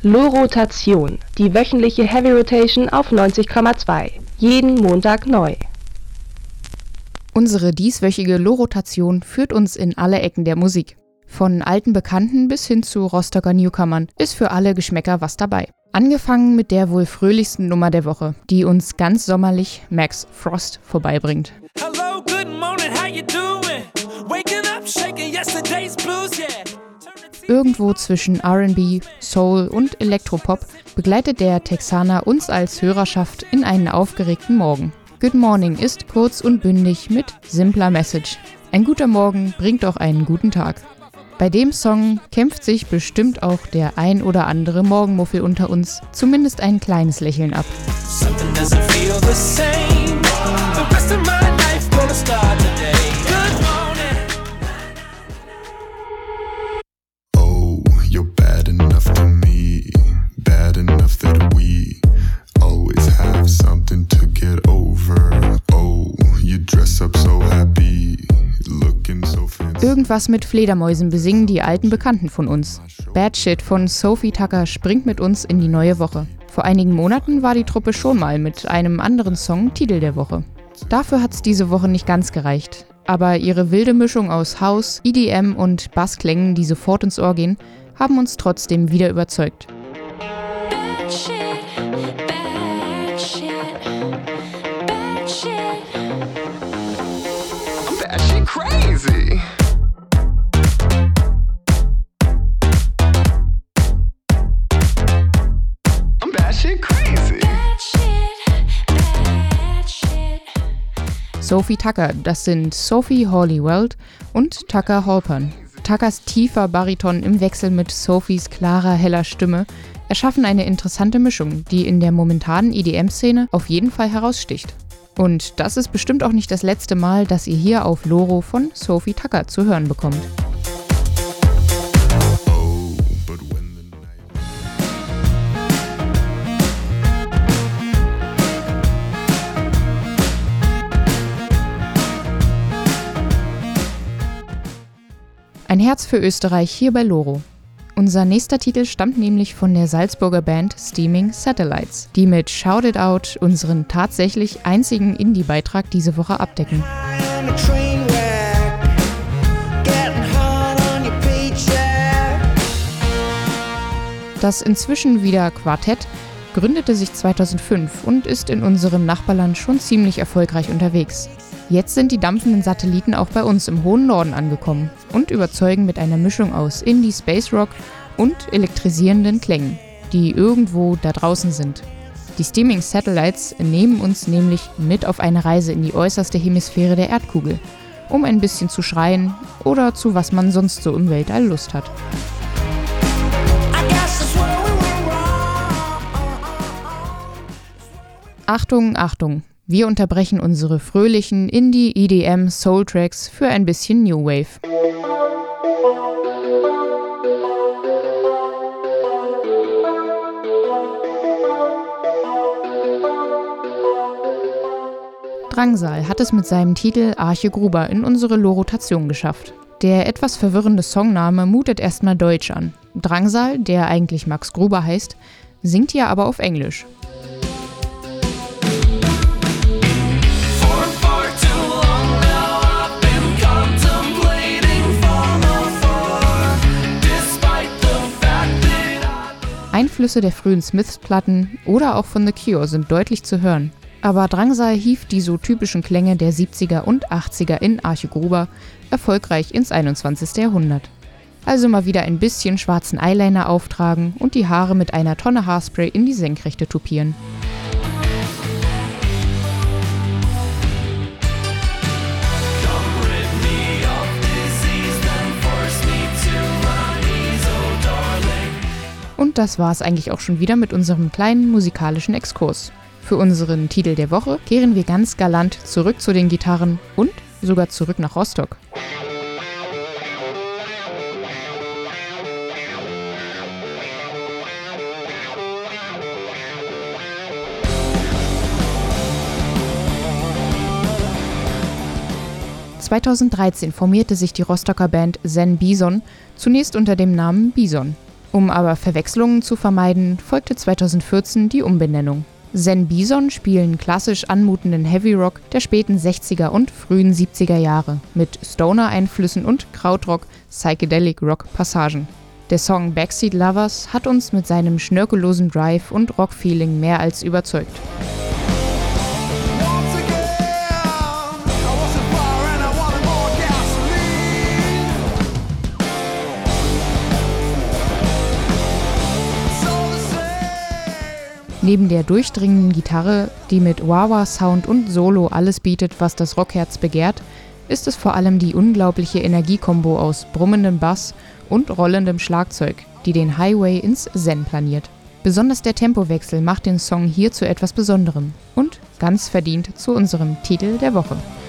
Lo-Rotation, die wöchentliche Heavy Rotation auf 90,2. Jeden Montag neu. Unsere dieswöchige Lo-Rotation führt uns in alle Ecken der Musik. Von alten Bekannten bis hin zu Rostocker Newcomern ist für alle Geschmäcker was dabei. Angefangen mit der wohl fröhlichsten Nummer der Woche, die uns ganz sommerlich Max Frost vorbeibringt. Hello, good morning, how you doing? Waking up, shaking yesterday's blues, yeah. Irgendwo zwischen R&B, Soul und Elektropop begleitet der Texaner uns als Hörerschaft in einen aufgeregten Morgen. Good Morning ist kurz und bündig mit simpler Message. Ein guter Morgen bringt auch einen guten Tag. Bei dem Song kämpft sich bestimmt auch der ein oder andere Morgenmuffel unter uns zumindest ein kleines Lächeln ab. Oh, you're bad enough to me, bad enough that we always have something to get over. Oh, you dress up so happy, looking so fancy. Irgendwas mit Fledermäusen besingen die alten Bekannten von uns. Bad Shit von Sophie Tucker springt mit uns in die neue Woche. Vor einigen Monaten war die Truppe schon mal mit einem anderen Song Titel der Woche. Dafür hat's diese Woche nicht ganz gereicht. Aber ihre wilde Mischung aus House, EDM und Bassklängen, die sofort ins Ohr gehen, haben uns trotzdem wieder überzeugt. Bad shit, bad shit, bad shit. I'm bad shit crazy. I'm bad shit crazy. Bad shit, bad shit. Sophie Tucker, das sind Sophie Hawley-Weld und Tucker Halpern. Tuckers tiefer Bariton im Wechsel mit Sophies klarer, heller Stimme erschaffen eine interessante Mischung, die in der momentanen EDM-Szene auf jeden Fall heraussticht. Und das ist bestimmt auch nicht das letzte Mal, dass ihr hier auf Loro von Sophie Tucker zu hören bekommt. Oh, but when the night Ein Herz für Österreich hier bei Loro. Unser nächster Titel stammt nämlich von der Salzburger Band Steaming Satellites, die mit Shout It Out unseren tatsächlich einzigen Indie-Beitrag diese Woche abdecken. Das inzwischen wieder Quartett gründete sich 2005 und ist in unserem Nachbarland schon ziemlich erfolgreich unterwegs. Jetzt sind die dampfenden Satelliten auch bei uns im hohen Norden angekommen und überzeugen mit einer Mischung aus Indie, Space Rock und elektrisierenden Klängen, die irgendwo da draußen sind. Die Steaming Satellites nehmen uns nämlich mit auf eine Reise in die äußerste Hemisphäre der Erdkugel, um ein bisschen zu schreien oder zu was man sonst so im Weltall Lust hat. Achtung, Achtung! Wir unterbrechen unsere fröhlichen Indie, EDM, Soul-Tracks für ein bisschen New Wave. Drangsal hat es mit seinem Titel Arche Gruber in unsere Lo-Rotation geschafft. Der etwas verwirrende Songname mutet erstmal deutsch an. Drangsal, der eigentlich Max Gruber heißt, singt hier aber auf Englisch. Einflüsse der frühen Smiths-Platten oder auch von The Cure sind deutlich zu hören. Aber Drangsal hieft die so typischen Klänge der 70er und 80er in Arche Gruber erfolgreich ins 21. Jahrhundert. Also mal wieder ein bisschen schwarzen Eyeliner auftragen und die Haare mit einer Tonne Haarspray in die Senkrechte tupieren. Und das war es eigentlich auch schon wieder mit unserem kleinen musikalischen Exkurs. Für unseren Titel der Woche kehren wir ganz galant zurück zu den Gitarren und sogar zurück nach Rostock. (2013) formierte sich die Rostocker Band Zen Bison zunächst unter dem Namen Bison. Um aber Verwechslungen zu vermeiden, folgte 2014 die Umbenennung. Zen Bison spielen klassisch anmutenden Heavy Rock der späten 60er und frühen 70er Jahre mit Stoner-Einflüssen und Krautrock, Psychedelic Rock-Passagen. Der Song Backseat Lovers hat uns mit seinem schnörkellosen Drive und Rock-Feeling mehr als überzeugt. Neben der durchdringenden Gitarre, die mit Wah-Wah-Sound und Solo alles bietet, was das Rockherz begehrt, ist es vor allem die unglaubliche Energiekombo aus brummendem Bass und rollendem Schlagzeug, die den Highway ins Zen planiert. Besonders der Tempowechsel macht den Song hier zu etwas Besonderem und ganz verdient zu unserem Titel der Woche.